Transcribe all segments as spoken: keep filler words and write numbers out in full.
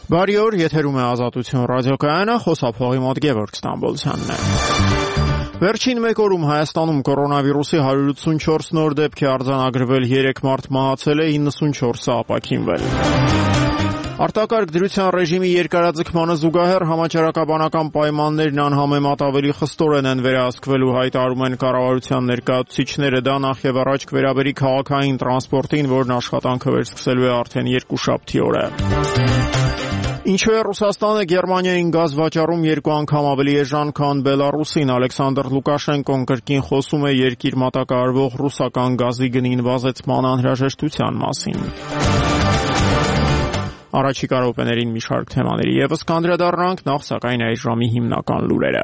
Բարի օր, եթերում է Ազատություն ռադիոկայանը, խոսափողի մոտ Գևորգ Ստամբոլցյանն է։ Վերջին մեկ օրում Հայաստանում կորոնավիրուսի հարյուր ութսունչորս նոր դեպք է արձանագրվել, երեք մարդ մահացել է, իննսունչորսը ապաքինվել։ Արտակարգ դրության ռեժիմի երկարաձգմանը զուգահեռ համաճարակաբանական պայմաններն անհամեմատ ավելի խստորեն են վերահսկվելու, հայտարարում են կառավարության ներկայացուցիչները, դա նախ եւ առաջ կվերաբերի քաղաքային տրանսպորտին, որն աշխատանքը վերսկսելու է արդեն երկուշաբթի օրը։ Ինչու է Ռուսաստանը Գերմանիային գազ վաճառում երկու անգամ ավելի էժան, քան Բելարուսին։ Ալեքսանդր Լուկաշենկոն կրկին խոսում է երկիր մատակարարվող ռուսական գազի գնի նվազեցման անհրաժեշտության մասին։ Առաջիկա րոպեներին մի շարք թեմաների եւս կանդրադառնանք, նախ սակայն այս ժամի հիմնական լուրերը։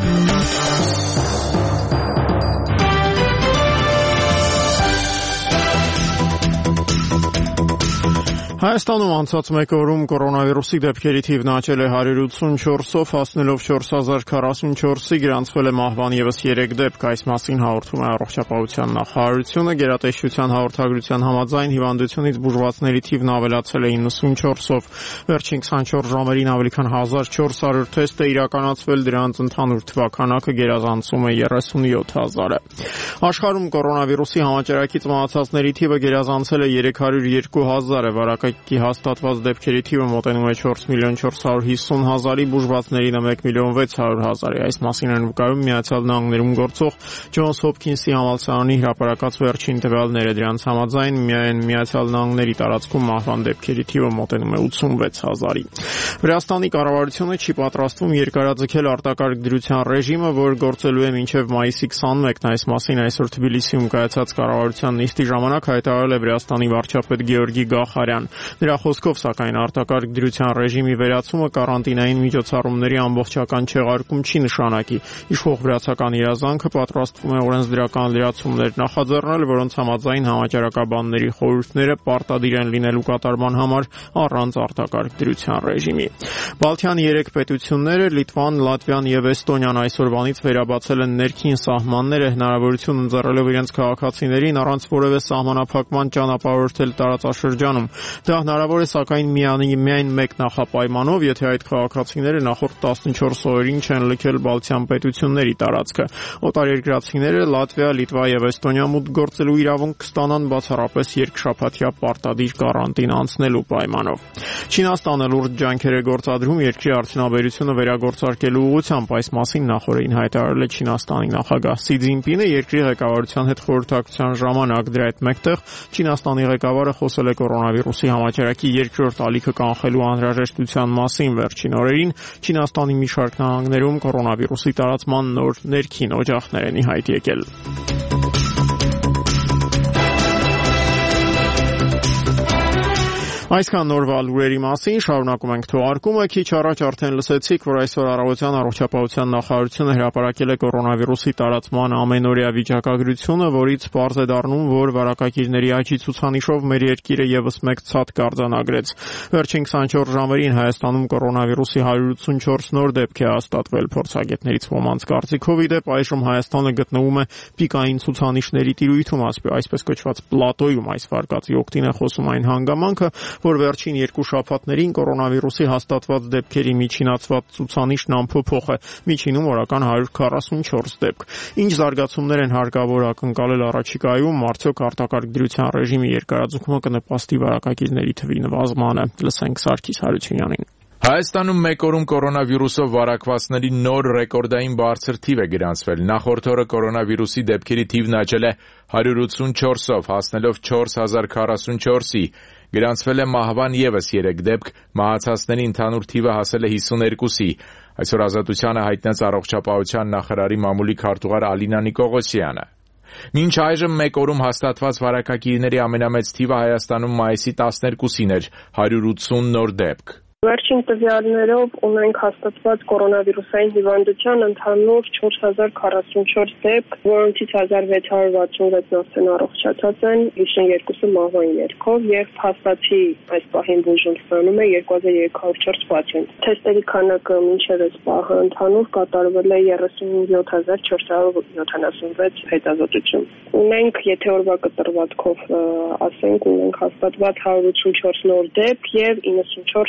Հայաստանում անցած մեկ օրում կորոնավիրուսի դեպքերի թիվն աճել է հարյուր ութսունչորսով, հասնելով չորս հազար քառասունչորսի, գրանցվել է մահվան ևս երեք դեպք, այս մասին հաղորդում է Առողջապահության նախարարությունը, գերատեսչության հաղորդագրության համաձայն հիվանդությունից բուժվածների թիվն ավելացել է իննսունչորսով, վերջին քսանչորս ժամերին ավելի քան հազար չորս հարյուր թեստ է իրականացվել, դրանց ընդհանուր թվաքանակը գերազանցում է երեսունյոթ հազարը։ Աշխարհում կորոնավիրուսի համաճարակից մահացածների թիվը գերազանցել է երեք հարյուր երկու հազարը, վարակայքի հաստատված դեպքերի թիվը մոտենում է չորս միլիոն չորս հարյուր հիսուն հազարի, բուժվածներին մեկ միլիոն վեց հարյուր հազարի։ Այս մասին են վկայում Միացյալ Նահանգներում գործող Ջոնս Հոփքինսի համալսարանի հրապարակած վերջին տվյալները, դրանց համաձայն միայն Միացյալ Նահանգների տարածքում մահվան դեպքերի թիվը մոտենում է ութսունվեց հազարի։ Վրաստանի կառավարությունը չի պատրաստվում երկարաձգել արտակարգ դրության ռեժիմը, որ գործելու է մինչև մայիսի քսանմեկն, այս մասին այսօր Թբիլիսիում կայացած կառավարության նիստի ժամանակ հայտարարել է Վրաստանի վարչապետ Գեորգի Գախարյան։ Նրա խոսքով, սակայն, արտակարգ դրության ռեժիմի վերացումը կարանտինային միջոցառումների ամբողջական չեղարկում չի նշանակի։ Իշխող վրացական իրազանքը պատրաստվում է օրենսդրական լրացումներ նախաձեռնել, որոնց համաձայն համաճարակաբանների խորհուրդները պարտադիր են լինելու կատարման համար առանց արտակարգ դրության ռեժիմի։ Բալթյան երեք պետությունները՝ Լիտվան, Լատվիան եւ Էստոնիան այսօրվանից վերաբացել են ներքին սահմանները, հնարավորություն ընձեռելով իրենց քաղաքացիներին առանց որևէ սահմանափակման ճանապարհորդել տարածաշրջանում։ Դա հնարավոր է, սակայն միայն մեկ նախապայմանով, եթե այդ քաղաքացիները նախորդ տասնչորս օրերին չեն լքել Բալթյան պետությունների տարածքը։ Օտարերկրացիները Լատվիա, Լիտվա եւ Էստոնիա մուտք գործելու իրավունք կստանան բացառապես երկշաբաթյա պարտադիր կարանտին անցնելու պայմանով։ Չինաստանը լուրջ ջանքեր է գործադրում երկրի արդյունաբերությունը վերագործարկելու ուղղությամբ, այս մասին նախորդին հայտարարել է Չինաստանի նախագահ Սի Ցզինպինը երկրի ղեկավարության հետ խորհրդակցության ժամանակ։ Դրա հետ մեկտեղ Չինաստանի ղեկավարը խոսել է կորոնավիրուսի համաճարակի երկրորդ ալիքը կանխելու անհրաժեշտության մասին։ Վերջին օրերին Չինաստանի մի շարք նահանգներում կորոնավիրուսի տարածման նոր ներքին օջախներ են ի հայտ եկել։ Այսքան նորվա լուրերի մասին, շարունակում ենք թողարկումը։ Քիչ առաջ արդեն լսեցիք, որ այսօր առավոտյան Առողջապահության նախարարությունը հրապարակել է կորոնավիրուսի տարածման ամենօրյա վիճակագրությունը, որից պարզ է դառնում, որ վարակագիրների աճի ցուցանիշով մեր երկիրը եւս մեկ ցածկ արձանագրեց։ Վերջին քսանչորս ժամերին Հայաստանում կորոնավիրուսի հարյուր ութսունչորս նոր դեպք է հաստատվել։ Փորձագետներից ոմանց կարծիքով, ի դեպ, այժմ Հայաստանը գտնվում է պիկային ցուցանիշների տիրույթում, այսպես կոչված պլատոյում, այս վարկածի օգտին է խոսում այն հանգամանքը, որ վերջին երկու շաբաթներին կորոնավիրուսի հաստատված դեպքերի միջինացված ցուցանիշն անփոփոխ է, միջինում օրական հարյուր քառասունչորս դեպք։ Ինչ զարգացումներ են հարկավոր ակնկալել առաջիկայում, արդյոք արտակարգ դրության ռեժիմի երկարաձգումը կնպաստի վարակագիրների թվի նվազմանը։ Լսենք Սարգիս Հարությունյանին։ Հայաստանում մեկ օրում կորոնավիրուսով վարակվածների նոր ռեկորդային բարձր թիվ է գրանցվել։ Նախորդ օրը կորոնավիրուսի դեպքերի թիվն աճել է հարյուր ութսունչորսով, հասնելով չորս հազար քառասունչորսի։ Գրանցվել է մահվան ևս երեք դեպք, մահացածների ընդհանուր թիվը հասել է հիսուներկուսի։ Այսօր Ազատությանը հայտնեց Առողջապահության նախարարի մամուլի քարտուղար Ալինա Նիկողոսյանը։ Մինչ այժմ մեկ օրում հաստատված վարակագիրների ամենամեծ թիվը Հայաստանում մայիսի տասներկուսին էր՝ հարյուր ութսուն նոր դեպք։ Վերջին տվյալներով ունենք հաստատված կորոնավիրուսային հիվանդության ընդհանուր չորս հազար քառասունչորս դեպք, որոնցից հազար վեց հարյուր վաթսունվեցն արդեն առողջացած են, հիսունյոթը մահվան ներքով եւ փաստացի այս պահին բուժում ստանում է երկու հազար երեք հարյուր չորս պացիենտ։ Թեստերի քանակը մինչև այս պահը ընդհանուր կատարվել է երեսունյոթ հազար չորս հարյուր յոթանասունվեց հետազոտություն։ Ունենք, եթե օրվա կտրվածքով ասենք, ունենք հաստատված հարյուր ութսունչորս նոր դեպք եւ իննսունչորս առողջ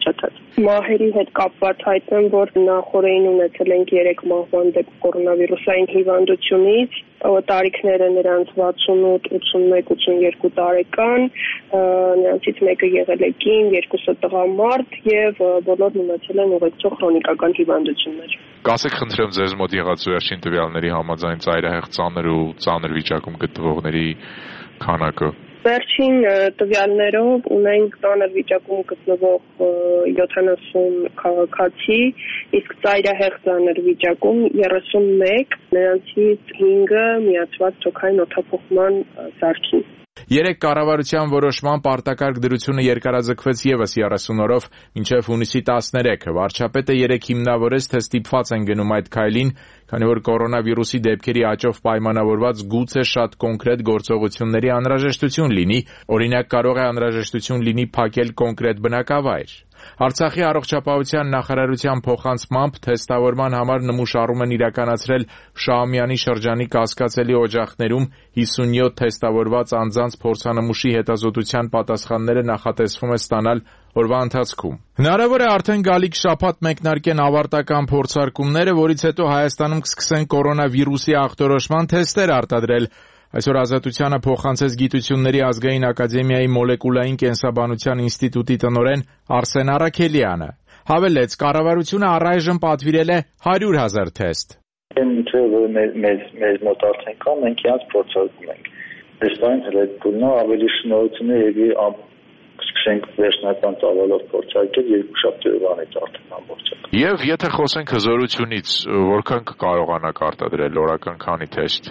առողջացած։ Մահերի հետ կապված հայտնեմ, որ նախորդին ունեցել ենք երեք մահվան դեպք կորոնավիրուսային հիվանդությունից, տարիքները նրանց վաթսունութ, ութսունմեկ, ութսունյոթ տարեկան, նրանցից մեկը եղել է կին, երկուսը տղամարդ եւ բոլորն ունեցել են ուղեկցող քրոնիկական հիվանդություններ։ Կասեք խնդրեմ ձեզ մոտ եղած վերջին տվյալների համաձայն ծայրահեղ ծանր ու ծանր վիճակում գտնվողների քանակը։ Վերջին տվյալներով ունենք ծանր վիճակում գտնվող յոթանասուն քաղաքացի, իսկ ծայրահեղ ծանր վիճակում երեսունմեկ, նրանցից հինգը միացված թոքային օդափոխման սարքին։ Երեք կառավարության որոշմամբ պարտակարգ դրությունը երկարաձգվեց ևս երեսուն օրով մինչև հունիսի տասներեքը։ Վարչապետը երեկ հիմնավորեց, թե ստիպված են գնում այդ քայլին, քանի որ կորոնավիրուսի դեպքերի աճով պայմանավորված գուցե շատ կոնկրետ գործողությունների անհրաժեշտություն լինի, օրինակ կարող է անհրաժեշտություն լինի փակել կոնկրետ բնակավայր։ Արցախի առողջապահության նախարարության փոխանցմամբ թեստավորման համար նմուշառում են իրականացրել Շահումյանի շրջանի կասկածելի օջախներում հիսունյոթ թեստավորված անձանց փորձանմուշի հետազոտության պատասխանները նախատեսվում է ստանալ օրվա ընթացքում։ Հնարավոր է արդեն գալիք շաբաթ մեկնարկեն ավարտական փորձարկումները, որից հետո Հայաստանում կսկսեն կորոնավիրուսի ախտորոշման թեստեր արտադրել։ Այսօր Ազատությանը փոխանցեց Գիտությունների ազգային ակադեմիայի մոլեկուլային կենսաբանության ինստիտուտի տնօրեն Արսեն Առաքելյանը։ Հավելեց, կառավարությունը առայժմ պատվիրել է հարյուր հազար թեստ։ Ինչը մեզ մեզ մոտ արդեն կա, մենք իհանց փորձարկում ենք։ Այսպես հենց գտնա ավելի շնորհությունը եւ սկսենք վերջնական ծավալով փորձարկել երկու շաբթի անից արդեն ամբողջը։ Եվ եթե խոսենք հզորությունից, որքան կկարողանաք արտադրել օրական քանի թեստ։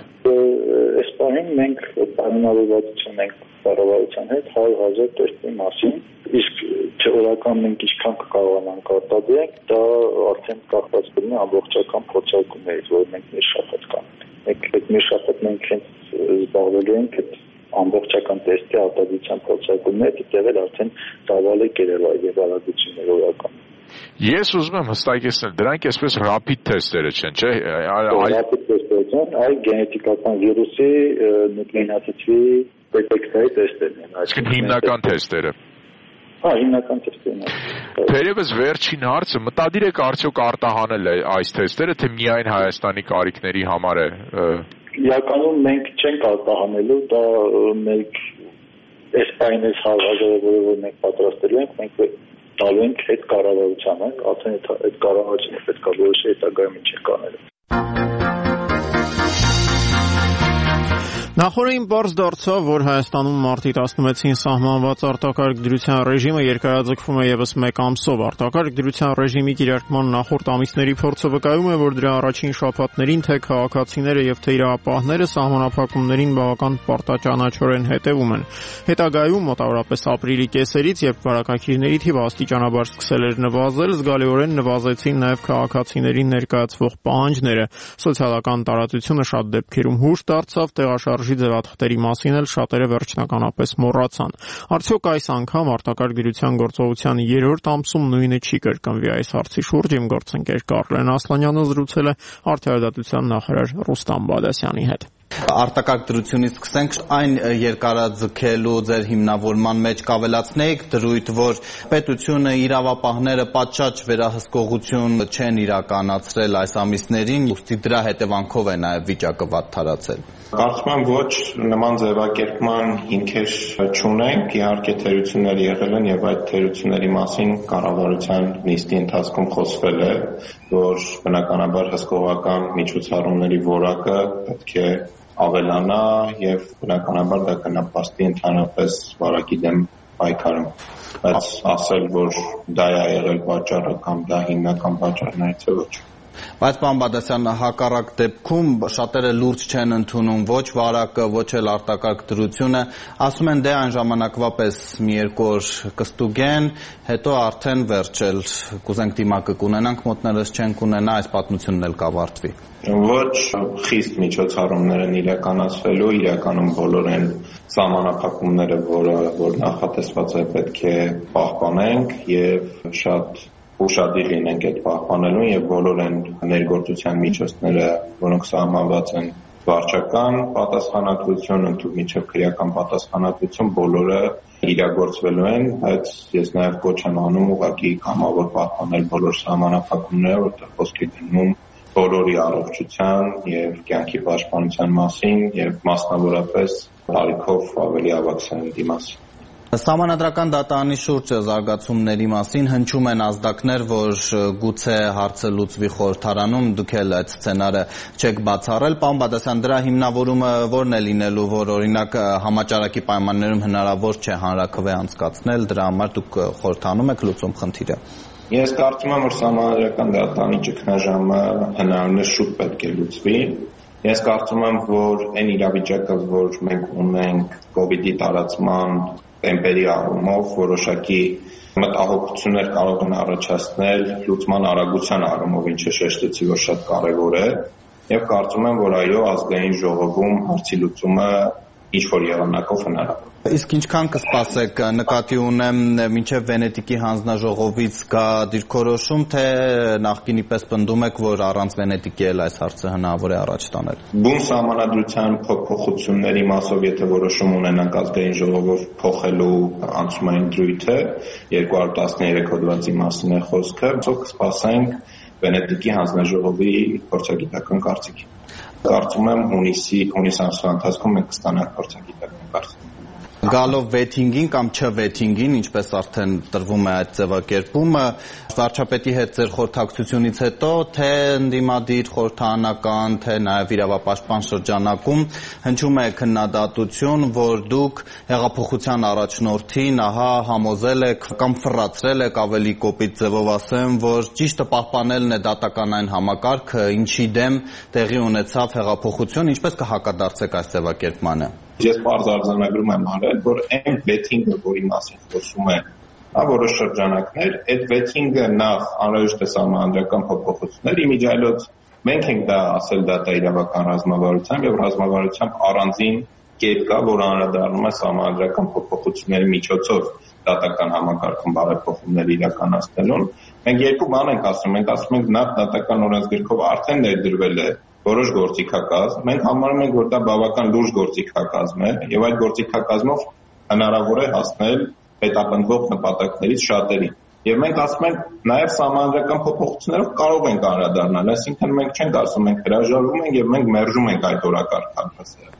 Այսպահին մենք պայմանավորվածություն ենք կառավարության հետ հարյուր հազար թեստի մասին, իսկ թեորիական մենք ինչքան կկարողանանք արտադրենք, դա արդեն կախված կլինի ամբողջական փորձարկումներից, որ մենք մի շաբաթ կանենք։ Մենք այդ մի շաբաթ մենք հենց զբաղվելու ենք այդ ամբողջական տեստի արտադրության փորձարկումները, դեռ արդեն ծավալը կերել եւ արագությունները օրական։ Ես ուզում եմ հստակեցնել, դրանք այսպես rapid թեստերը չեն, չէ՞։ Rapid թեստերն են, այլ գենետիկական վիրուսի նուկլեինացիդի դետեկտորի թեստերն են։ Իսկ հիմնական թեստերը։ Հա, հիմնական թեստերն են։ Թերևս վերջին հարցը, մտադիր եք արդյոք արտահանել այս թեստերը, թե միայն Հայաստանի կարիքների համար է։ Իրականում մենք չենք արտահանելու, դա մենք այսպայն այս հարվածը, որը մենք պատրաստելու ենք, մենք տալու ենք հետ կառավարությանը, արդեն այդ կառավարությունը պետք է որոշի հետագայում ինչ է կանելու։ Նախորդին պարզ դարձավ, որ Հայաստանում մարտի տասնվեցին սահմանված արտակարգ դրության ռեժիմը երկարաձգվում է ևս մեկ ամսով։ Արտակարգ դրության ռեժիմի կիրարկման նախորդ ամիսների փորձը վկայում է, որ դրա առաջին շաբաթներին թե քաղաքացիները եւ թե իրավապահները սահմանափակումներին բավական պարտաճանաչորեն հետևում են։ Հետագայում մոտավորապես ապրիլի կեսերից, երբ վարակագիրների թիվը աստիճանաբար սկսել էր նվազել, զգալիորեն նվազեցին նաեւ քաղաքացիներին ներկայացվող պահանջները։ Սոցիալական տարածությունը շատ դեպքերում հուշ դարձավ, տեղաշարժի ձևաթղթերի մասին էլ շատերը վերջնականապես մոռացան։ Արդյոք այս անգամ արտակարգ դրության գործողության երրորդ ամսում նույնը չի կրկնվի։ Այս հարցի շուրջ իմ գործընկեր Կարլեն Ասլանյանը զրուցել է Արդարադատության նախարար Ռուստամ Բադասյանի հետ։ Արտակարգ դրությունից սկսենք, այն երկարաձգելու ձեր հիմնավորման մեջ կավելացնեիք դրույթ, որ պետությունը, իրավապահները պատշաճ վերահսկողություն չեն իրականացրել այս ամիսներին, ուստի դրա հետևանքով է նաև վիճակը վատթարացել։ Կարծում եմ ոչ, նման ձևակերպման հիմքեր չունենք, իհարկե թերություններ եղել են եւ այդ թերությունների մասին կառավարության նիստի ընթացքում խոսվել է, որ բնականաբար հսկողական միջոցառումների որակը պետք է ավելանա եւ բնականաբար դա կնպաստի ընդհանրապես վարակի դեմ պայքարում, բայց ասել, որ դա է եղել պատճառը կամ դա հիմնական պատճառներից է, ոչ։ Բայց պարոն Բադասյան, հակառակ դեպքում շատերը լուրջ չեն ընդունում ոչ վարակը, ոչ էլ արտակարգ դրությունը, ասում են դե այն ժամանակվա պես մի երկու օր կստուգեն, հետո արդեն վերջել, կուզենք դիմակը կունենանք, մոտներս չեն կունենա, այս պատմությունն էլ կավարտվի։ Ոչ խիստ միջոցառումներ են իրականացվելու, իրականում բոլոր են սահմանափակումները, որը որ նախատեսված է պետք է պահպանենք եւ շատ ուշադիր լինենք այդ պահպանելուն եւ բոլոր են ներգործության միջոցները, որոնք սահմանված են վարչական պատասխանատվություն, ընդհանուր քրեական պատասխանատվություն բոլորը իրագործվելու են, բայց ես նաև կոչ եմ անում ուղղակի կամավոր պահպանել բոլոր սահմանափակումները, որտեղ խոսք է գնում բոլորի առողջության եւ կյանքի պաշտպանության մասին եւ մասնավորապես տարիքով ավելի ավագ սերնդի մասին։ Սահմանադրական դատարանի շուրջ զարգացումների մասին հնչում են ազդակներ, որ գուցե հարցը լուծվի խորհրդարանում, դուք էլ այդ սցենարը չեք բացառել։ Պարոն Բադասյան, դրա հիմնավորումը ո՞րն է լինելու, որ օրինակ համաճարակի պայմաններում հնարավոր չէ հանրաքվե անցկացնել, դրա համար դուք խորհրդանում եք լուծում խնդիրը։ Ես կարծում եմ, որ սահմանադրական դատարանի ճգնաժամը հնարավորինս շուտ պետք է լուծվի։ Ես կարծում եմ, որ այն իրավիճակը, որ մենք ունենք կոവിഡ്ի տարածման տեմպերի առումով որոշակի մտահոգություններ կարող են առաջացնել լուծման արագության առումով, ինչը շեշտեցի, որ շատ կարևոր է, եւ կարծում եմ, որ այո, ազգային ժողովում հարցի լուծումը ինչ-որ եղանակով հնարավոր։ Իսկ ինչքան կսպասեք, նկատի ունեմ մինչև Վենետիկի հանձնաժողովից գա դիրքորոշում, թե նախկինի պես պնդում եք, որ առանց Վենետիկի էլ այս հարցը հնարավոր է առաջ տանել։ Բուն սահմանադրության փոփոխությունների մասով, եթե որոշում ունենանք ազգային ժողովով փոխելու անցումային դրույթը, երկու հարյուր տասներեք հոդվածի մասին է խոսքը, ով կսպասենք Վենետիկի հանձնաժողովի փորձագիտական կարծիքի։ Կարծում եմ հունիսի հունիս ամսվա ընթացքում մենք կստանանք փորձագիտական կարծիք։ Գալով վեթինգին կամ չվեթինգին, ինչպես արդեն տրվում է այդ ձևակերպումը, վարչապետի հետ ձեր խորհրդակցությունից հետո, թե ընդդիմադիր խորհրդարանական, թե նաև իրավապաշտպան շրջանակում հնչում է քննադատություն, որ դուք հեղափոխության առաջնորդին ահա համոզել եք կամ ֆռացրել եք, ավելի կոպիտ ձևով ասեմ, որ ճիշտը պահպանելն է դատականային համակարգը, ինչի դեմ տեղի ունեցավ հեղափոխություն, ինչպես կհակադարձեք այս ձևակերպմանը։ Ես բարձ արձանագրում եմ արել, որ այն վեթինգը, որի մասին խոսում է, հա որոշ շրջանակներ, այդ վեթինգը նախ անհրաժեշտ է սահմանադրական փոփոխություններ, իմիջիայլոց մենք ենք դա ասել դատաիրավական ռազմավարությամբ եւ ռազմավարությամբ առանձին կետ կա, որ անդրադառնում է սահմանադրական փոփոխությունների միջոցով դատական համակարգում բարեփոխումներ իրականացնելուն։ Մենք երկու բան ենք ասում, մենք ասում ենք նախ դատական օրենսգրքով արդեն ներդրվել է որոշ գործիքակազմ, մենք համարում ենք, որ դա բավական լուրջ գործիքակազմ է եւ այդ գործիքակազմով հնարավոր է հասնել հետապնդվող նպատակներից շատերին։ Եվ մենք ասում ենք, նաեւ սահմանադրական փոփոխություններով կարող ենք անդրադառնալ, այսինքն մենք չենք ասում, մենք հրաժարվում ենք եւ մենք մերժում ենք այդ օրակարգը հասարակ։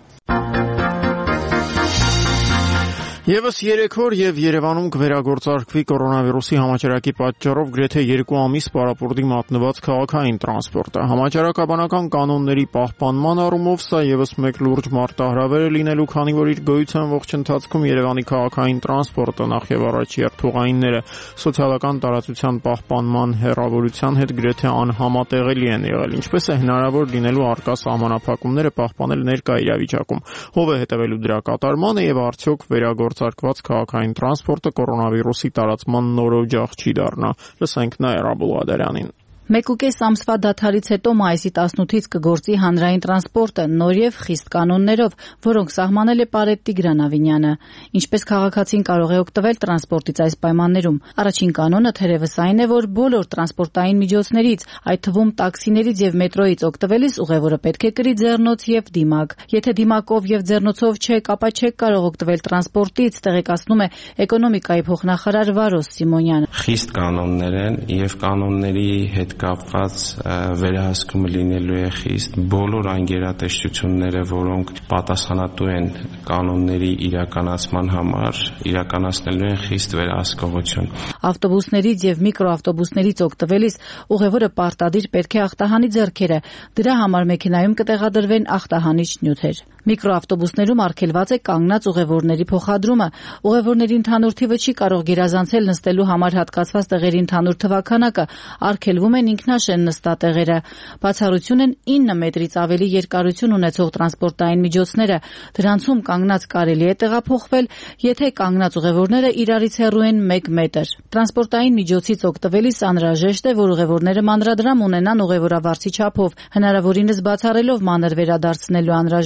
Եվս երեք օր եւ Երևանում կվերագործարկվի կորոնավիրուսի համաճարակի պատճառով գրեթե երկու ամիս պարապորտի մատնված քաղաքային տրանսպորտը։ Համաճարակաբանական կանոնների պահպանման առումով սա եւս մեկ լուրջ մարտահրավեր է լինելու, քանի որ իր գոյության ողջ ընթացքում Երևանի քաղաքային տրանսպորտը նախ եւ առաջ երթուղայինները սոցիալական տարածության պահպանման հեռավորության հետ գրեթե անհամատեղելի են եղել, ինչպես է հնարավոր լինելու արկա սահմանափակումները պահպանել ներկա իրավիճակում։ Ով է հետևելու դրա կատարմանը եւ արդյոք վերագործարկված քաղաքային տրանսպորտը կորոնավիրուսի տարածման նոր օջախ չի դառնա։ Լսենք Նաիրա Բուլղադարյանին։ Մեկուկես ամսվա դադարից հետո մայիսի տասնութից կգործի հանրային տրանսպորտը նոր եւ խիստ կանոններով, որոնք սահմանել է Պարետ Տիգրան Ավինյանը։ Ինչպես քաղաքացին կարող է օգտվել տրանսպորտից այս պայմաններում։ Առաջին կանոնը թերևս այն է, որ բոլոր տրանսպորտային միջոցներից, այդ թվում տաքսիներից եւ մետրոյից օգտվելիս ուղևորը պետք է կրի ձեռնոց եւ դիմակ։ Եթե դիմակով եւ ձեռնոցով չեք, ապա չեք կարող օգտվել տրանսպորտից, տեղեկացնում է էկոնոմիկայի փոխնախարար Վարոս Սիմոնյանը։ Խիստ կանոններ են եւ կանոնների հետ կապված վերահսկումը լինելու է խիստ, բոլոր այն գերատեսչությունները, որոնք պատասխանատու են կանոնների իրականացման համար, իրականացնելու են խիստ վերահսկողություն։ Ավտոբուսներից եւ միկրոավտոբուսներից օգտվելիս ուղևորը պարտադիր պետք է ախտահանի ձեռքերը, դրա համար մեքենայում կտեղադրվեն ախտահանիչ նյութեր։ Միկրոավտոբուսներում արգելված է կանգնած ուղևորների փոխադրումը, ուղևորների ընդհանուր թիվը չի կարող գերազանցել նստելու համար հատկացված տեղերի ընդհանուր թվաքանակը, արգելվում են ինքնաշեն նստատեղերը։ Բացառություն են ինը մետրից ավելի երկարություն ունեցող տրանսպորտային միջոցները, դրանցում կանգնած կարելի է տեղափոխվել, եթե կանգնած ուղևորները իրարից հեռու են մեկ մետր։ Տրանսպորտային միջոցից օգտվելիս անհրաժեշտ է, որ ուղևորները մանրադրամ ունենան ուղևորավարձի չափով, հնարավորինս բացառելով մանր վերադարձնելու անհրաժեշտությունը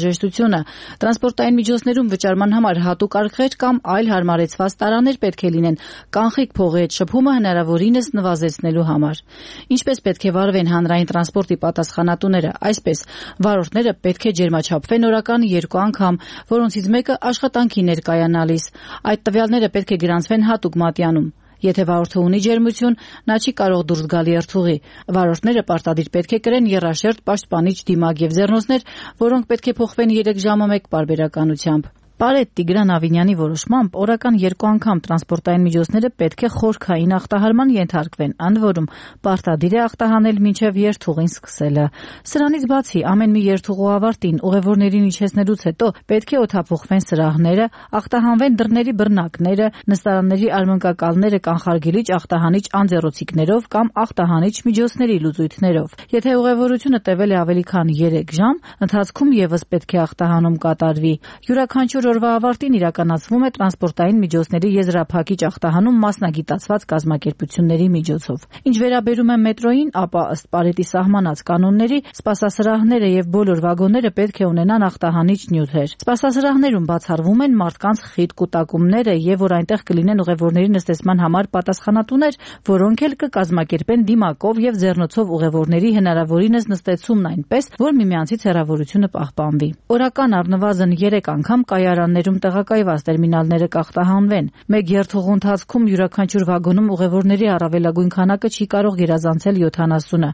արտադրությունը, տրանսպորտային միջոցներում վճարման համար հատուկ արկղեր կամ այլ հարմարեցված տարաներ պետք է լինեն կանխիկ փողի հետ շփումը հնարավորինս նվազեցնելու համար։ Ինչպես պետք է վարվեն հանրային տրանսպորտի պատասխանատուները, այսպես վարորդները պետք է ջերմաչափվեն օրական երկու անգամ, որոնցից մեկը աշխատանքի ներկայանալիս։ Այդ տվյալները պետք է գրանցվեն հատուկ մատյանում։ Եթե վարորդը ունի ջերմություն, նա չի կարող դուրս գալ երթուղի։ Վարորդները պարտադիր պետք է կրեն եռաշերտ, պաշտպանիչ դիմակ եւ ձեռնոցներ, որոնք պետք է փոխվեն երեք ժամը մեկ պարբերականությամբ։ Պարետ Տիգրան Ավինյանի որոշմամբ օրական երկու անգամ տրանսպորտային միջոցները պետք է խորքային ախտահարման ենթարկվեն, ընդ որում պարտադիր է ախտահանել մինչև երթուղին սկսելը։ Սրանից բացի ամեն մի երթուղու ավարտին ուղևորներին իջեցնելուց հետո պետք է օդափոխվեն սրահները, ախտահանվեն դռների բռնակները, նստարանների արմունկակալները կանխարգելիչ ախտահանիչ անձեռոցիկներով կամ ախտահանիչ միջոցների լուծույթներով։ Եթե ուղևորությունը տևել է ավելի քան երեք ժամ, ընթացքում եւս պետք է ախտահանում կատարվի։ Յուրաքանչյուր օրվա ավարտին իրականացվում է տրանսպորտային միջոցների եզրափակիչ ախտահանում մասնագիտացված կազմակերպությունների միջոցով։ Ինչ վերաբերում է մետրոյին, ապա ըստ Պարետի սահմանած կանոնների, սպասասրահները եւ բոլոր վագոնները պետք է ունենան ախտահանիչ նյութեր։ Սպասասրահներում բացառվում են մարդկանց խիտ կուտակումները եւ որ այնտեղ կլինեն ուղևորների նստեցման համար պատասխանատուներ, որոնք էլ կկազմակերպեն դիմակով եւ ձեռնոցով ուղևորների հնարավորինս նստեցումն այնպես, որ միմյանցից հեռավորությունը պահպանվի։ Օրական առնվազն երեք անգամ կայարաններում տեղակայված տերմինալները կախտահանվեն։ Մեկ երթուղու ընթացքում յուրաքանչյուր վագոնում ուղևորների առավելագույն քանակը չի կարող գերազանցել յոթանասունը։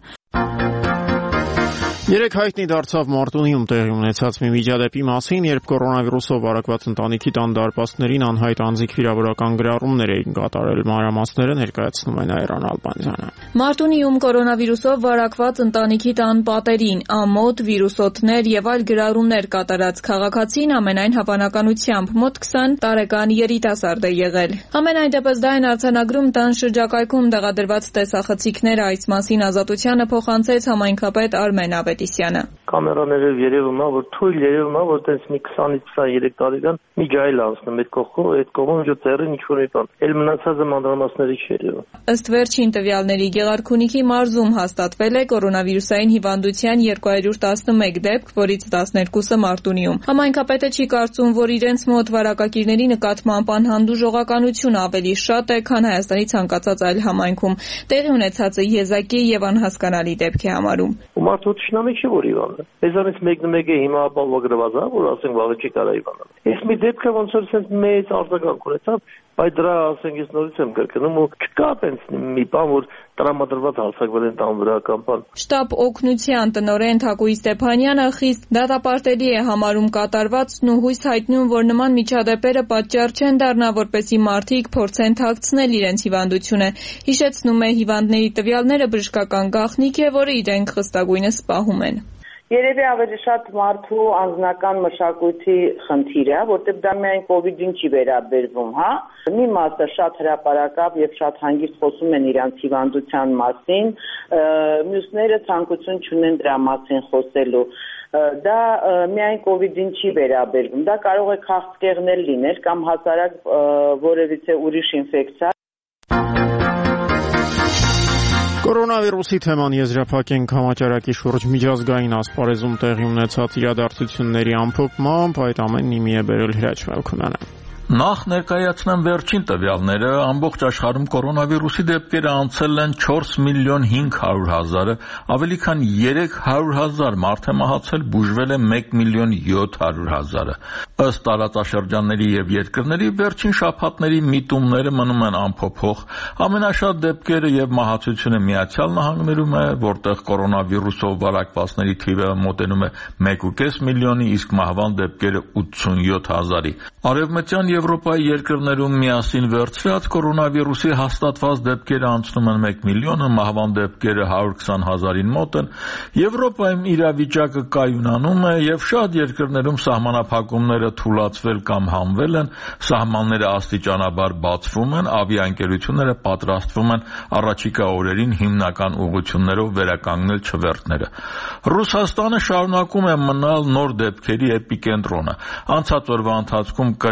Երեք հայտնի դարձավ Մարտունիում տեղի ունեցած մի միջադեպի մասին, երբ կորոնավիրուսով վարակված ընտանիքի տան դարպասներին անհայտ անձիկ վիրավորական գրառումներ էին կատարել։ Մանրամասները ներկայացնում է Այրան Ալբանյանը։ Մարտունիում կորոնավիրուսով վարակված ընտանիքի տան պատերին ամոթ, վիրուսոթներ եւ այլ գրառումներ կատարած քաղաքացին ամենայն հավանականությամբ մոտ քսան տարեկան երիտասարդ է եղել։ Ամենայն դեպս դա են արձանագրում տան շրջակայքում տեղադրված տեսախցիկները, այս մասին Ազատությանը փոխանցեց համայնքապետ Արմեն Ավետիսյանը։ Կամերաներով երևում է, որ թույլ երևում է, որ տենց մի քսանից քսաներեք տարեկան մի ջայլ անցնում այդ կողքով, այդ կողմում ջո ծերին ինչ-որ մի բան։ Էլ մնացածը մանրամասների չերևում։ Ըստ վերջին տվյալների Գեղարքունիքի մարզում հաստատվել է կորոնավիրուսային հիվանդության երկու հարյուր տասնմեկ դեպք, որից տասներկուսը Մարտունիում։ Համայնքապետը չի կարծում, որ իրենց մոտ վարակակիրների նկատմամբ անհանդուրժողականություն ավելի շատ է, քան Հայաստանի ցանկացած այլ համայնքում։ Տեղի ունեցածը եզակի եւ անհասկանալի դեպք է համարում։ Մարդու չի որ իվանը։ Էսանից մեկն-մեկ է հիմա ապահովագրված է, որ ասենք վաղը չի կարա իվանալ։ Ես մի դեպքը ոնց որ sense մեծ արձագանք ունեցավ, բայց դրա ասենք ես նորից եմ կրկնում ու չկա տենց մի բան, որ տրամադրված հարձակվել են տան վրա կամ բան։ Շտաբ օգնության տնօրեն Թակուի Ստեփանյանը խիստ դատապարտելի է համարում կատարվածն ու հույս հայտնում, որ նման միջադեպերը պատճառ չեն դառնա, որպեսզի մարդիկ փորձեն թաքցնել իրենց հիվանդությունը։ Հիշեցնում է, հիվանդների տվյալները բժշկական գաղտնիք է, որը իրենք խստագույնս պահում են։ Երևի ավելի շատ մարդու անձնական մշակույթի խնդիր է, որտեղ դա միայն կոവിഡ്ին չի վերաբերվում, հա։ Մի մասը շատ հրապարակավ եւ շատ հանգիստ խոսում են իրանց հիվանդության մասին, մյուսները ցանկություն չունեն դրա մասին խոսելու։ Դա միայն կոവിഡ്ին չի վերաբերվում, դա կարող է քաղցկեղներ լինել կամ հասարակ որևիցե ուրիշ ինֆեկցիա։ Կորոնավիրուսի թեման եզրափակենք համաճարակի շուրջ միջազգային ասպարեզում տեղի ունեցած իրադարձությունների ամփոփմամբ, այդ ամենն իմի է բերել Հրաչ Մելքոնյանը։ Նախ ներկայացնեմ վերջին տվյալները, ամբողջ աշխարհում կորոնավիրուսի դեպքերը անցել են չորս միլիոն հինգ հարյուր հազարը, ավելի քան երեք հարյուր հազար մարդ է մահացել, բուժվել է մեկ միլիոն յոթ հարյուր հազարը։ Ըստ տարածաշրջանների եւ երկրների վերջին շաբաթների միտումները մնում են անփոփոխ։ Ամենաշատ դեպքերը եւ մահացությունը Միացյալ Նահանգներում է, որտեղ կորոնավիրուսով վարակվածների թիվը մոտենում է մեկ ու կես միլիոնի, իսկ մահվան դեպքերը ութսունյոթ հազարի։ Արևմտյան Եվրոպայի երկրներում միասին վերցրած կորոնավիրուսի հաստատված դեպքերը անցնում են մեկ միլիոնը, մահվան դեպքերը հարյուր քսան հազարին մոտ են։ Եվրոպայում իրավիճակը կայունանում է եւ շատ երկրներում սահմանափակումները թուլացվել կամ հանվել են, սահմանները աստիճանաբար բացվում են, ավիաընկերությունները պատրաստվում են առաջիկա օրերին հիմնական ուղղություններով վերականգնել չվերթները։ Ռուսաստանը շարունակում է մնալ նոր դեպքերի էպիկենտրոնը։ Անցած օրվա ընթացքում կրկին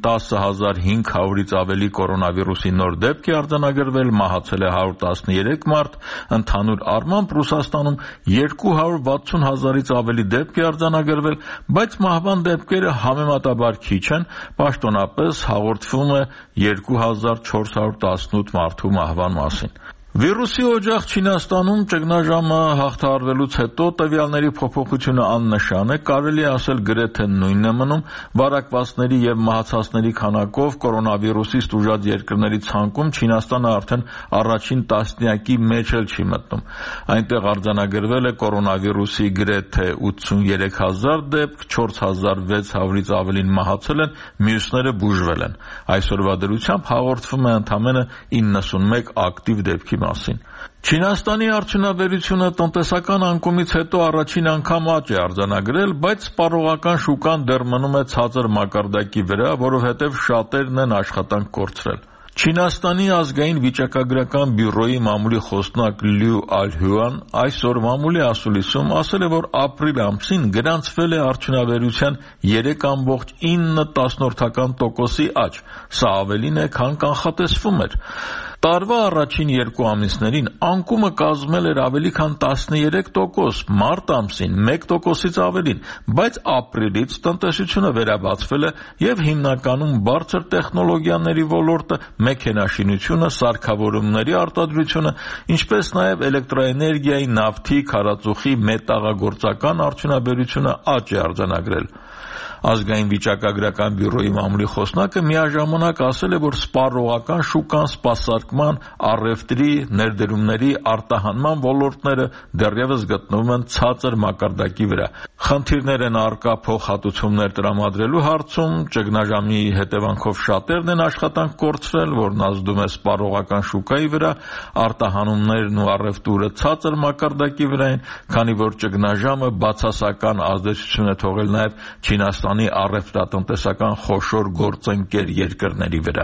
տասը հազար հինգ հարյուրից ավելի կորոնավիրուսի նոր դեպք է արձանագրվել, մահացել է հարյուր տասներեք մարդ, ընդհանուր առմամբ Ռուսաստանում երկու հարյուր վաթսուն հազարից ավելի դեպք է արձանագրվել, բայց մահվան դեպքերը համեմատաբար քիչ են, պաշտոնապես հաղորդվում է երկու հազար չորս հարյուր տասնութ մարդու մահվան մասին։ Վիրուսի օջախ Չինաստանում ճգնաժամը հաղթահարվելուց հետո տվյալների փոփոխությունը աննշան է, կարելի է ասել գրեթե նույնն է մնում, վարակվածների եւ մահացածների քանակով կորոնավիրուսից տուժած երկրների ցանկում Չինաստանը արդեն առաջին տասնյակի մեջ էլ չի մտնում։ Այնտեղ արձանագրվել է կորոնավիրուսի գրեթե ութսուներեք հազար դեպք, չորս հազար վեց հարյուրից ավելին մահացել են, մյուսները բուժվել են։ Այսօրվա դրությամբ հաղորդվում է ընդամենը իննսունմեկ ակտիվ դեպքի մասին։ Չինաստանի արդյունաբերությունը տնտեսական անկումից հետո առաջին անգամ աճ է արձանագրել, բայց սպառողական շուկան դեռ մնում է ցածր մակարդակի վրա, որովհետև շատերն են աշխատանք կորցրել։ Չինաստանի ազգային վիճակագրական բյուրոյի մամուլի խոսնակ Լյու Ալհյուան այսօր մամուլի ասուլիսում ասել է, որ ապրիլ ամսին գրանցվել է արդյունաբերության երեք կόμք ինը տոկոսի աճ, սա ավելին է, քան կանխատեսվում էր։ Տարվա առաջին երկու ամիսներին անկումը կազմել էր ավելի քան տասներեք տոկոս, մարտ ամսին մեկ տոկոսից ավելին, բայց ապրիլից տնտեսությունը վերաբացվել է եւ հիմնականում բարձր տեխնոլոգիաների ոլորտը, մեքենաշինությունը, սարքավորումների արտադրությունը, ինչպես նաեւ էլեկտրոէներգիայի, նավթի, քարածուխի, մետաղագործական արդյունաբերությունը աճ է արձանագրել։ Ազգային վիճակագրական բյուրոյի մամուլի խոսնակը միաժամանակ ասել է, որ սպառողական շուկան, սպասարկման, առևտրի, ներդրումների, արտահանման ոլորտները դեռևս գտնվում են ցածր մակարդակի վրա։ Խնդիրներ են առկա փոխհատուցումներ տրամադրելու հարցում, ճգնաժամի հետևանքով շատերն են աշխատանք կորցրել, որն ազդում է սպառողական շուկայի վրա, արտահանումներն ու առևտուրը ցածր մակարդակի վրա են, քանի որ ճգնաժամը բացասական ազդեցություն է թողել նաև Չինաստանի առևտրատնտեսական խոշոր գործընկեր երկրների վրա։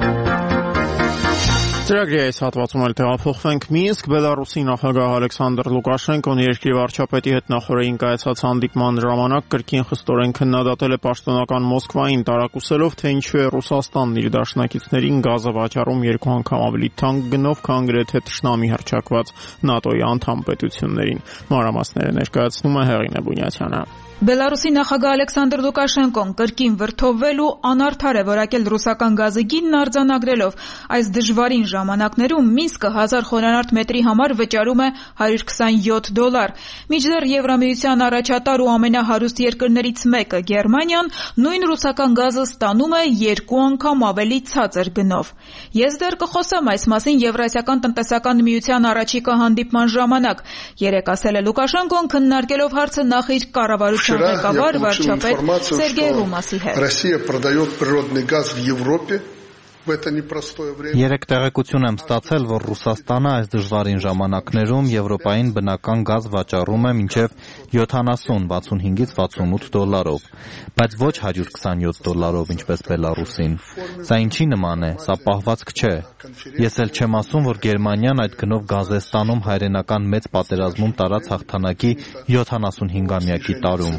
Ծրագրի այս հատվածում էլ տեղափոխվենք Մինսկ։ Բելարուսի նախագահ Ալեքսանդր Լուկաշենկոն երկրի վարչապետի հետ նախորդին կայացած հանդիպման ժամանակ կրկին խստորեն քննադատել է պաշտոնական Մոսկվային, տարակուսելով, թե ինչու է Ռուսաստանն իր դաշնակիցներին գազը վաճառում երկու անգամ ավելի թանկ գնով, քան գրեթե թշնամի հռչակված ՆԱՏՕ-ի անդամ պետություններին։ Մանրամասները ներկայացնում է Հեղինե Բունյացյանը։ Բելարուսի նախագահ Ալեքսանդր Լուկաշենկոն կրկին վրդովվել ու անարդար է որակել ռուսական գազի գինն արձանագրելով, այս դժվարին ժամանակներում Մինսկը հազար խորանարդ մետրի համար վճարում է հարյուր քսանյոթ դոլար։ Մինչդեռ Եվրամիության առաջատար ու ամենահարուստ երկրներից մեկը Գերմանիան նույն ռուսական գազը ստանում է երկու անգամ ավելի ցածր գնով։ Ես դեռ կխոսեմ այս մասին Եվրասիական տնտեսական միության առաջիկա հանդիպման ժամանակ, երեկ ասել է Լուկաշենկոն, քննարկելով հարցը նախ իր կառավարության ղեկավար վարչապետ Սերգեյ Ռումասի հետ։ Россия продает природный газ в Европе. Երեք տեղեկություն եմ ստացել, որ Ռուսաստանը այս դժվարին ժամանակներում Եվրոպային բնական գազ վաճառում է մինչև յոթանասուն վաթսունհինգից վաթսունութ դոլարով, բայց ոչ հարյուր քսանյոթ դոլարով, ինչպես Բելարուսին։ Սա ինչի նման է, սա պահվածք չէ։ Ես էլ չեմ ասում, որ Գերմանիան այդ գնով գազ է ստանում հայրենական մեծ պատերազմում տարած հաղթանակի յոթանասունհինգամյակի տարում։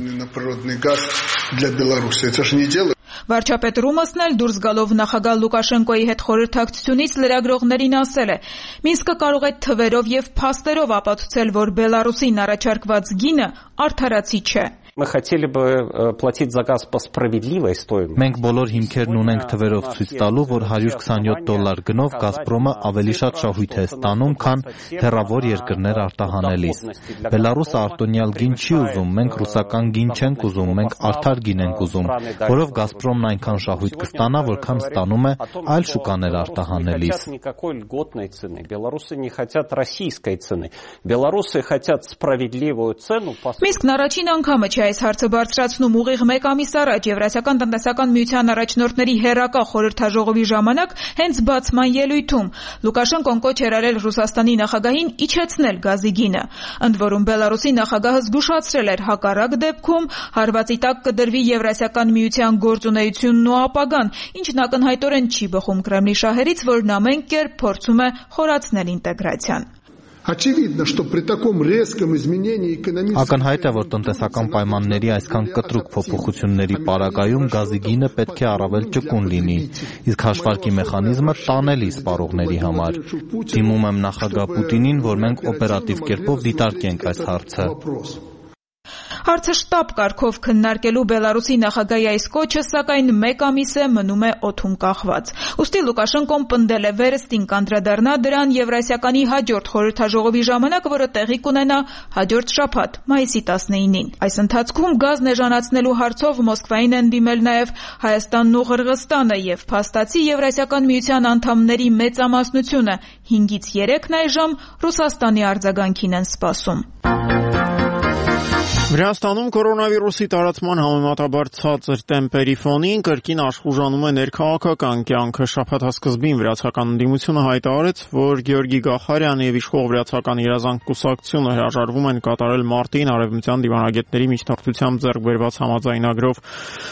Վարչապետ Ռումասն էլ դուրս գալով նախագահ Լուկաշենկոյի հետ խորհրդակցությունից լրագրողներին ասել է. Մինսկը կարող է թվերով եւ փաստերով ապացուցել, որ Բելարուսին առաջարկված գինը արդարացի չէ։ Мы хотели бы платить за газ по справедливой стоимости. Մենք բոլոր հիմքերն ունենք թվերով ցույց տալու, որ հարյուր քսանյոթ դոլար գնով Գազպրոմը ավելի շատ շահույթ է ստանում, քան հեռավոր երկրներ արտահանելիս։ Բելարուսը արտոնյալ գին չի ուզում, մենք ռուսական գին չենք ուզում, մենք արդար գին ենք ուզում, որով Գազպրոմն այնքան շահույթ կստանա, որքան ստանում է այլ շուկաներ արտահանելիս։ Никакой льготной цены. Белорусы не хотят российской цены. Белорусы хотят справедливую цену. Մինսկն առաջին անգամը չէ այս հարցը բարձրացնում ուղիղ մեկ ամիս առաջ Եվրասիական տնտեսական միության առաջնորդների հերակա խորհրդաժողովի ժամանակ հենց բացման ելույթում Լուկաշենկոն կոչ էր արել Ռուսաստանի նախագահին իջեցնել գազի գինը։ Ընդ որում Բելարուսի նախագահը զգուշացրել էր հակառակ դեպքում հարվածի տակ կդրվի Եվրասիական միության գործունեությունն ու ապագան, ինչն ակնհայտորեն չի բխում Կրեմլի շահերից, որն ամեն կերպ փորձում է խորացնել ինտեգրացիան։ Очевидно, что при таком резком изменении экономического... Ակնհայտ է, որ տնտեսական պայմանների այսքան կտրուկ փոփոխությունների պարագայում գազի գինը պետք է առավել ճկուն լինի, իսկ հաշվարկի մեխանիզմը տանելի սպառողների համար։ Դիմում եմ նախագահ Պուտինին, որ մենք օպերատիվ կերպով դիտարկենք այս հարցը։ Հարցը շտապ կարգով քննարկելու Բելարուսի նախագահի այս կոչը, սակայն մեկ ամիս է մնում է օդում կախված։ Ուստի Լուկաշենկոն պնդել է վերստին կանդրադառնա դրան Եվրասիականի հաջորդ խորհրդաժողովի ժամանակ, որը տեղի կունենա հաջորդ շաբաթ, մայիսի տասնինին։ Այս ընթացքում գազն էժանացնելու հարցով Մոսկվային են դիմել նաև Հայաստանն ու Ղրղըզստանը եւ փաստացի Եվրասիական միության անդամների մեծամասնությունը հինգից երեքն այժմ Ռուսաստանի արձագանքին են սպասում։ Վրաստանում կորոնավիրուսի տարածման համեմատաբար ցածր տեմպերի ֆոնին կրկին աշխուժանում է ներքաղաքական կյանքը։ Շաբաթասկզբին վրացական ընդդիմությունը հայտարարեց, որ Գեորգի Գախարյանը եւ իշխող վրացական երազանք կուսակցությունը հրաժարվում են կատարել մարտին արևմտյան դիվանագետների միջնորդությամբ ձեռք բերված համաձայնագրով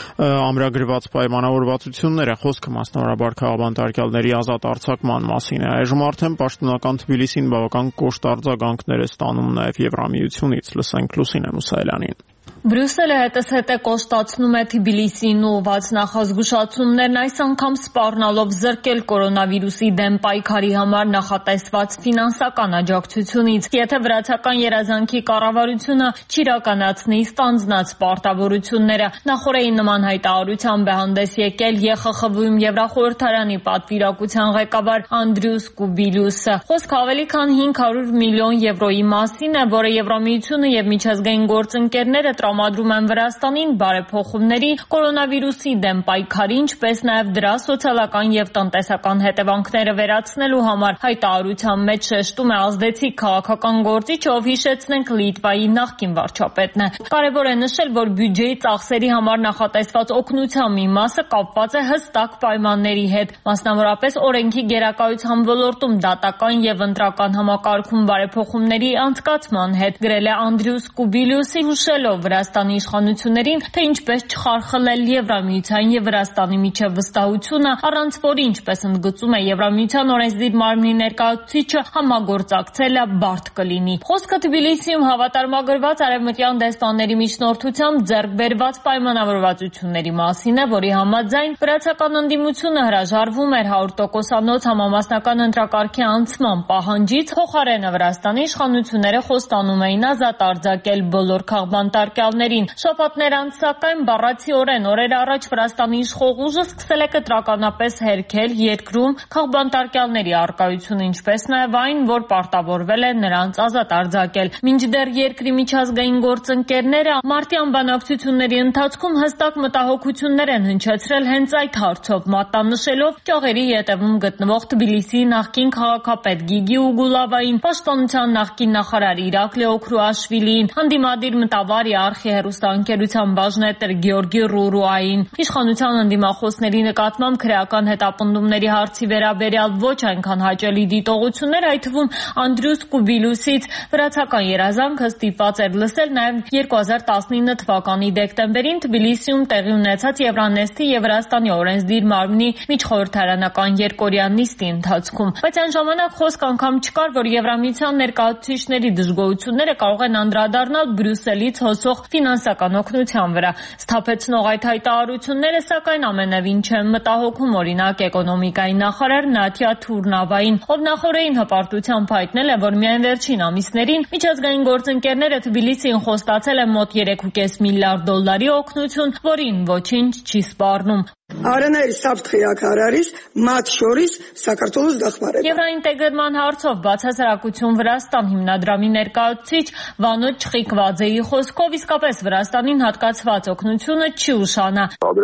ամրագրված պայմանավորվածությունները։ Խոսքը մասնավորաբար քաղաքաբանտարկյալների ազատ արձակման մասին է։ Այժմ արդեն պաշտոնական Թբիլիսին բավական կոշտ արձագանքներ է ստանում նաև Եվրամիությունից։ Լսենք Լուսինե Մուսայելյանին։ Բրյուսելը հետզհետե կոշտացնում է Թբիլիսին ուղղված նախազգուշացումներն, այս անգամ սպառնալով զրկել կորոնավիրուսի դեմ պայքարի համար նախատեսված ֆինանսական աջակցությունից։ Եթե վրացական երազանքի կառավարությունը չիրականացնի ստանձնած պարտավորությունները, նախորդին նման հայտարարությամբ է հանդես եկել Է Խ Խ V-ում Եվրախորհրդարանի պատվիրակության ղեկավար Անդրյուս Կուբիլյուսը։ Խոսքը ավելի քան հինգ հարյուր միլիոն եվրոյի մասին է, որը Եվրամիությունը եւ միջազգային գործընկերները տրամադրում են Վրաստանին բարեփոխումների, կորոնավիրուսի դեմ պայքարի, ինչպես նաև դրա սոցիալական եւ տնտեսական հետևանքները վերացնելու համար։ Հայտարարության մեջ շեշտում է ազդեցիկ քաղաքական գործիչը, ով հիշեցնենք Լիտվայի նախկին վարչապետն է։ Կարևոր է նշել, որ բյուջեի ծախսերի համար նախատեսված օգնության մի մասը կապված է հստակ պայմանների հետ, մասնավորապես օրենքի գերակայության ոլորտում դատական եւ ընտրական համակարգում բարեփոխումների անցկացման հետ, գրել է Անդրյուս Կուբիլյուսի, հուշելով Վրաստանի իշխանություններին, թե ինչպես չխարխլել Եվրամիության եւ Վրաստանի միջև վստահությունը, առանց որի, ինչպես ընդգծում է Եվրամիության օրենսդիր մարմնի ներկայացուցիչը, համագործակցելը բարդ կլինի։ Խոսքը Թբիլիսիում հավատարմագրված արևմտյան դեսպանների միջնորդությամբ ձեռք բերված պայմանավորվածությունների մասին է, որի համաձայն վրացական ընդդիմությունը հրաժարվում էր հարյուր տոկոսանոց համամասնական ընտրակարգի անցման պահանջից, փոխարենը Վրաստանի իշխանությունները խոստանում էին ազատ արձակել բոլոր քաղաքաբանտարկյալներին։ Շաբաթներ անց, սակայն, բառացիորեն օրեր առաջ Վրաստանի իշխող ուժը սկսել է կտրականապես հերքել երկրում քաղաքաբանտարկյալների առկայությունը, ինչպես նաև այն, որ պարտավորվել է նրանց ազատ արձակել։ Մինչդեռ երկրի միջազգային գործընկերները մարտյան բանակցությունների ընթացքում հստակ մտահոգություններ են հնչեցրել հենց այդ հարցով, մատնանշելով ճաղերի ետևում գտնվող Թբիլիսիի նախկին քաղաքապետ Գիգի Ուգուլավային, պաշտպանության նախկին նախարար Իրակլի Օքրուաշվիլիին, ընդդիմադիր մտավար Արխի հեռուստաընկերության բաժնետր Գեորգի Ռուրուային։ Իշխանության ընդդիմախոսների նկատմամբ քրեական հետապնդումների հարցի վերաբերյալ ոչ այնքան հաճելի դիտողություններ, այդ թվում Անդրյուս Կուբիլյուսից, վրացական երազանքը ստիպված էր լսել նաև երկու հազար տասնինը թվականի դեկտեմբերին Թբիլիսիում տեղի ունեցած Եվրանեստի եւ Վրաստանի օրենսդիր մարմնի միջխորհրդարանական երկօրյա նիստի ընթացքում։ Բայց այն ժամանակ խոսք անգամ չկար, որ Եվրամիության ներկայացուցիչների դժգոհությունները կարող են անդրադառնալ Բրյուսելից հոսող ֆինանսական օգնության վրա։ Սթափեցնող այդ հայտարարությունները, սակայն, ամենևին չեն մտահոգում օրինակ էկոնոմիկայի նախարար Նատյա Թուրնավային, ով նախորդին հպարտությամբ հայտնել է, որ միայն վերջին ամիսներին միջազգային գործընկերները Թբիլիսիին խոստացել են մոտ երեք ու կես միլիարդ դոլարի օգնություն, որին ոչինչ չի սպառնում։ Արենայր սաբթխիակարարիս մատ շորիս Սակարտոլոս դախմարել։ Եվրոինտեգրման հարցով բացասարակություն Վրաստան հիմնադրամի ներկայացուցիչ Վանո Չխիկվաձեի խոսքով իսկապես Վրաստանին հատկացված օգնությունը չի ուշանա։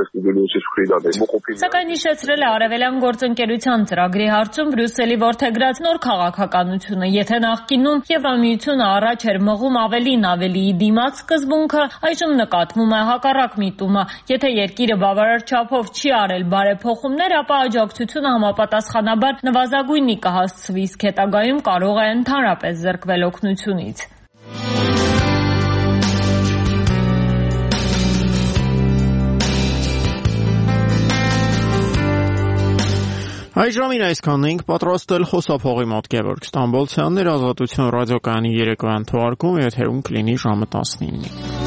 Սակայն հիշեցրել է արևելյան գործընկերության ծրագրի հարցում Բրյուսելի որդեգրած նոր քաղաքականությունը։ Եթե նախկինում Եվրամիությունը առաջ էր մղում ավելին ավելիի դիմաց սկզբունքը, այժմ նկատվում է հակառակ միտումը։ Եթե երկիրը բավարար չափով չի արել բարեփոխումներ, ապա աջակցությունը համապատասխանաբար նվազագույնի կհասցվի, իսկ հետագայում կարող է ընդհանրապես զրկվել օգնությունից։ Այժմին այսքանն ենք պատրաստել խոսափողի մոտ Գևորգ Ստամբոլցյանն էր Ազատություն ռադիոկայանի երեկոյան թողարկում եթերում կլինի ժամը տասնինը։